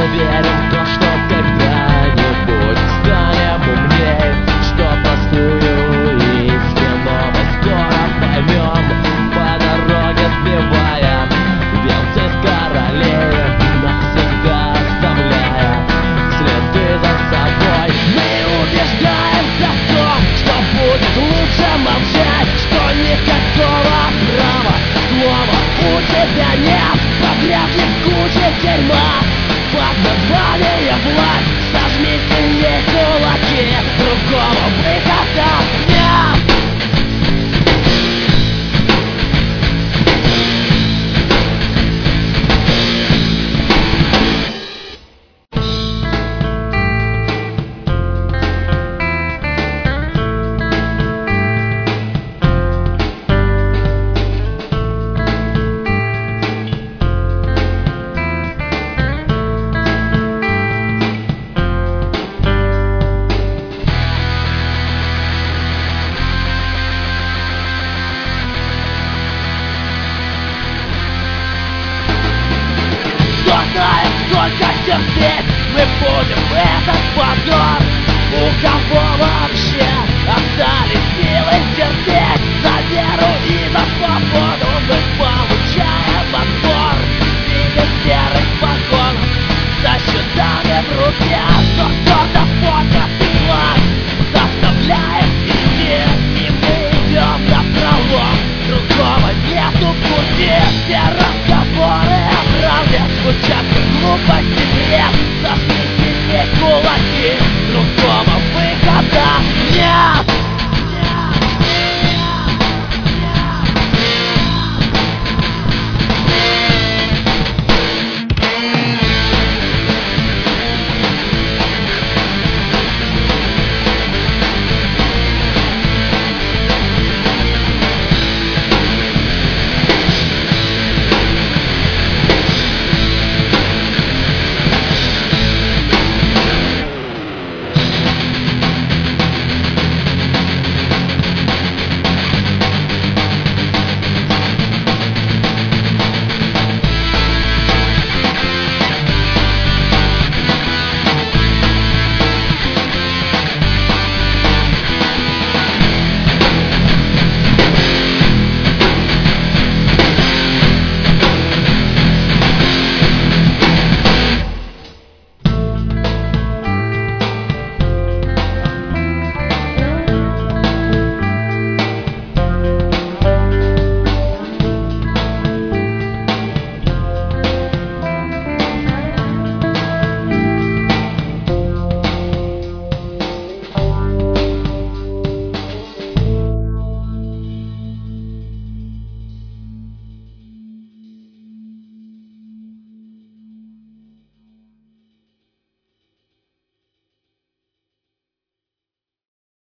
верим в то, что когда-нибудь станем умнее, что простую истину мы скоро поймем, по дороге сбивая венцы с королей, навсегда оставляя следы за собой. Мы убеждаемся в том, что будет лучше молчать, что никакого права слова у тебя нет. Погрязли в куче дерьма под названием власть. Сожми сильнее кулаки, другого выхода нет. Кто знает, сколько терпеть мы будем этот позор? У кого вообще остались силы терпеть? За веру и за свободу мы получаем отпор.